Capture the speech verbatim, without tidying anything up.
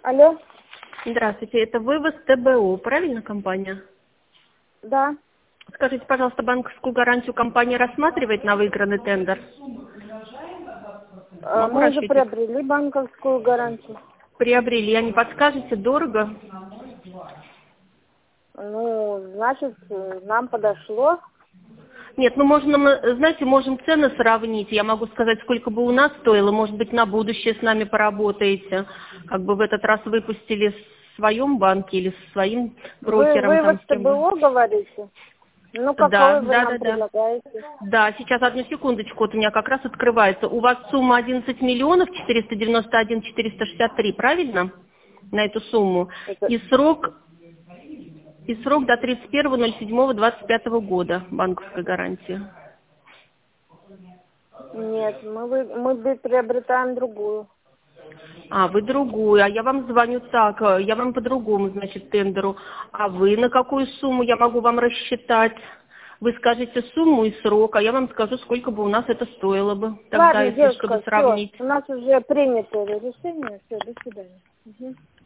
Алло, Здравствуйте, это вывоз ТБО, правильно, компания? да. Скажите, пожалуйста, банковскую гарантию компания рассматривает на выигранный тендер? Э, Могу Мы уже расширить? приобрели банковскую гарантию. Приобрели, а не подскажете, дорого? Ну, значит, э, нам подошло. Нет, ну можно, мы, знаете, можем цены сравнить. Я могу сказать, сколько бы у нас стоило. Может быть, на будущее с нами поработаете. Как бы в этот раз выпустили в своем банке или со своим Вы брокером, вывод там с кем бы. ТБО говорите? Ну, Да, какой вы да, нам да, да. предлагаете? Да, сейчас одну секундочку, вот у меня как раз открывается. У вас сумма одиннадцать миллионов четыреста девяносто один четыреста шестьдесят три, правильно? На эту сумму. Это... И срок, и срок до тридцать первого ноль седьмого двадцать пятого года банковской гарантии. Нет, мы, вы... мы бы приобретаем другую. А, вы другую, а я вам звоню так, э, я вам по-другому, значит, тендеру. А вы на какую сумму я могу вам рассчитать? Вы скажете сумму и срок, а я вам скажу, сколько бы у нас это стоило бы. Тогда, Ладно, если чтобы девушка, все, сравнить. у нас уже принято решение. Все, до свидания. Мгм.